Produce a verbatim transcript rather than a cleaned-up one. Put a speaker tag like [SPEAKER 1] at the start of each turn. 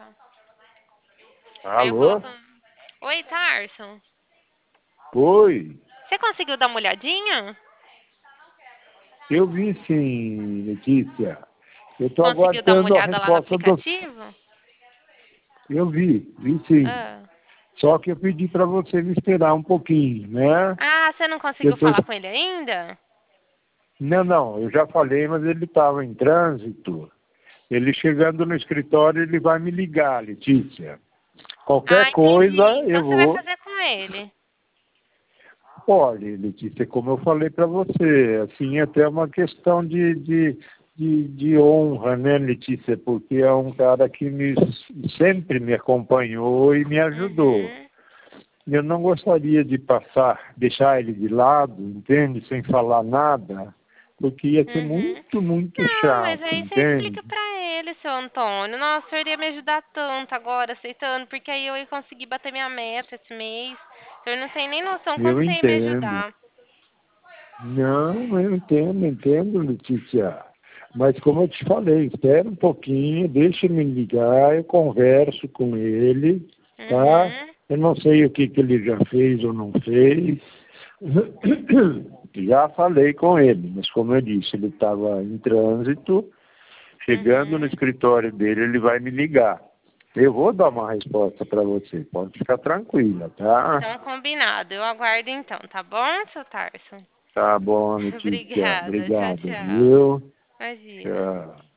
[SPEAKER 1] tá. Aí eu
[SPEAKER 2] Alô?
[SPEAKER 1] coloco... Oi, Tarso.
[SPEAKER 2] Oi.
[SPEAKER 1] Você conseguiu dar uma olhadinha?
[SPEAKER 2] Eu vi sim, Letícia. Eu estou
[SPEAKER 1] Conseguiu dar uma
[SPEAKER 2] aguardando a
[SPEAKER 1] olhada lá no
[SPEAKER 2] resposta do...
[SPEAKER 1] aplicativo?
[SPEAKER 2] Eu vi, vi sim.
[SPEAKER 1] Ah.
[SPEAKER 2] Só que eu pedi para você me esperar um pouquinho, né?
[SPEAKER 1] Ah, você não
[SPEAKER 2] Eu
[SPEAKER 1] conseguiu
[SPEAKER 2] tô...
[SPEAKER 1] falar com ele ainda?
[SPEAKER 2] Não, não, eu já falei, mas ele estava em trânsito. Ele chegando no escritório, ele vai me ligar, Letícia. Qualquer
[SPEAKER 1] Ah, entendi.
[SPEAKER 2] coisa,
[SPEAKER 1] Então
[SPEAKER 2] eu
[SPEAKER 1] você vai
[SPEAKER 2] vou...
[SPEAKER 1] fazer com ele.
[SPEAKER 2] Olha, Letícia, como eu falei para você, assim, é até uma questão de, de, de, de honra, né, Letícia? Porque é um cara que me, sempre me acompanhou e me ajudou.
[SPEAKER 1] Uhum.
[SPEAKER 2] Eu não gostaria de passar, deixar ele de lado, entende? Sem falar nada, porque ia ser
[SPEAKER 1] Uhum.
[SPEAKER 2] muito, muito
[SPEAKER 1] Não, mas
[SPEAKER 2] chato,
[SPEAKER 1] aí você
[SPEAKER 2] entende?
[SPEAKER 1] explica pra ele, seu Antônio. Nossa, o senhor ia me ajudar tanto agora, aceitando, porque aí eu ia conseguir bater minha meta esse mês. O senhor não tem nem noção quanto
[SPEAKER 2] Eu
[SPEAKER 1] você ia me
[SPEAKER 2] entendo.
[SPEAKER 1] ajudar.
[SPEAKER 2] Não, eu entendo, entendo, Letícia. Mas como eu te falei, espera um pouquinho, deixa ele me ligar, eu converso com ele, tá?
[SPEAKER 1] Uhum.
[SPEAKER 2] Eu não sei o que, que ele já fez ou não fez. Já falei com ele, mas como eu disse, ele estava em trânsito, chegando no
[SPEAKER 1] Uhum.
[SPEAKER 2] escritório dele, ele vai me ligar. Eu vou dar uma resposta para você, pode ficar tranquila, tá?
[SPEAKER 1] Então, combinado. Eu aguardo então, tá bom, seu Tarso?
[SPEAKER 2] Tá bom, Letícia.
[SPEAKER 1] Obrigada. Tchau,
[SPEAKER 2] Obrigado,
[SPEAKER 1] tchau.
[SPEAKER 2] viu?
[SPEAKER 1] Imagina.
[SPEAKER 2] Tchau.